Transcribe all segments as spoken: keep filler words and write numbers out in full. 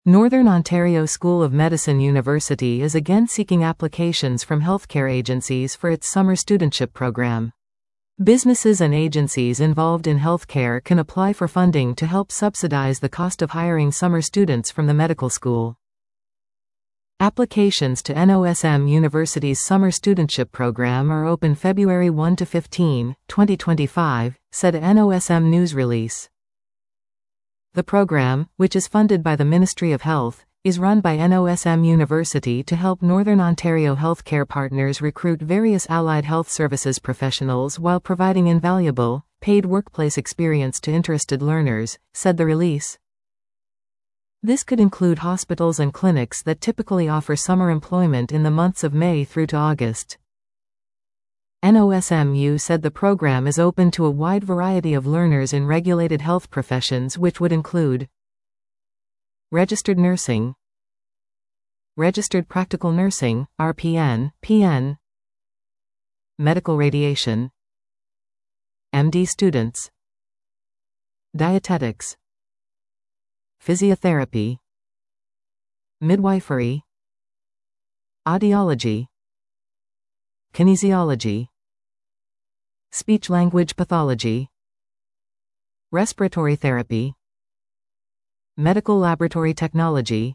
Northern Ontario School of Medicine University is again seeking applications from healthcare agencies for its summer studentship program. Businesses and agencies involved in healthcare can apply for funding to help subsidize the cost of hiring summer students from the medical school. Applications to N O S M University's summer studentship program are open February first to fifteenth, twenty twenty-five, said a N O S M news release. The program, which is funded by the Ministry of Health, is run by N O S M University to help Northern Ontario healthcare partners recruit various allied health services professionals while providing invaluable, paid workplace experience to interested learners, said the release. This could include hospitals and clinics that typically offer summer employment in the months of May through to August. N O S M U said the program is open to a wide variety of learners in regulated health professions, which would include registered nursing, registered practical nursing, R P N, P N, medical radiation, M D students, dietetics, physiotherapy, midwifery, audiology, kinesiology, speech-language pathology, respiratory therapy, medical laboratory technology,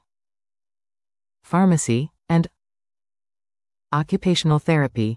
pharmacy, and occupational therapy.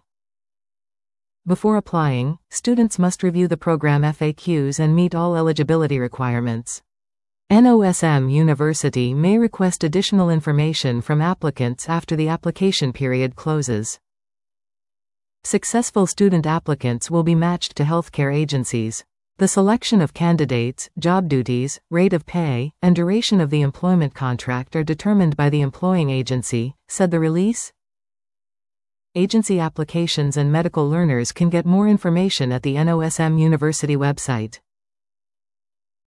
Before applying, students must review the program F A Qs and meet all eligibility requirements. N O S M University may request additional information from applicants after the application period closes. Successful student applicants will be matched to healthcare agencies. The selection of candidates, job duties, rate of pay, and duration of the employment contract are determined by the employing agency, said the release. Agency applications and medical learners can get more information at the N O S M University website.